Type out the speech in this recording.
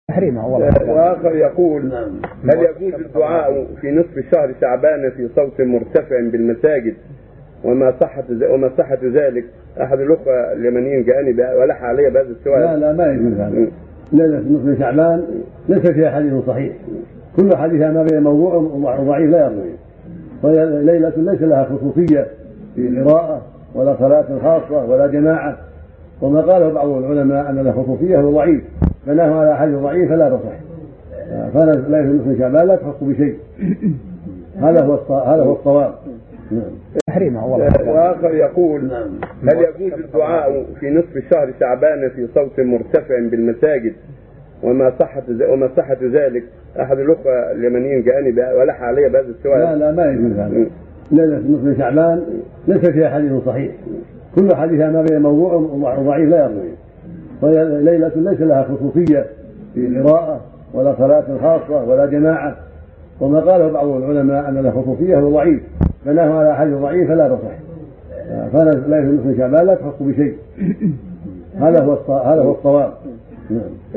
تحريمه. وآخر يقول: هل يجوز الدعاء في نصف شهر شعبان في صوت مرتفع بالمساجد؟ وما صحة ذلك؟ أحد الأخوة اليمنيين جاءني ولح علي بهذا السؤال. لا ما يجوز هذا. ليلة نصف شعبان ليس فيها حديث صحيح، كل حديثها ما بين موضوع وضعيف لا يروي، وهي ليلة ليس لها خصوصية في قراءة ولا صلاة خاصة ولا جماعة، وما قاله بعض العلماء أن لها خصوصية هو ضعيف، بناه على حديث ضعيف فلا تصح، فليلة نصف شعبان لا تخص بشيء. هذا هو الصواب. تحريمه. وآخر يقول: هل يجوز الدعاء في نصف شهر شعبان في صوت مرتفع بالمساجد؟ وما صحة ذلك؟ أحد الأخوة اليمنيين جاءني ولح علي بهذا السؤال. لا ما يجوز هذا. ليلة نصف شعبان ليس فيها حديث صحيح، كل حديثها ما بين موضوع وضعيف لا يروي، وهي ليلة ليس لها خصوصية في قراءة ولا صلاة خاصة ولا جماعة، وما قاله بعض العلماء أن لها خصوصية هو ضعيف، بناه على حديث ضعيف فلا تصح، فليلة نصف شعبان لا تخص بشيء. هذا هو الصواب.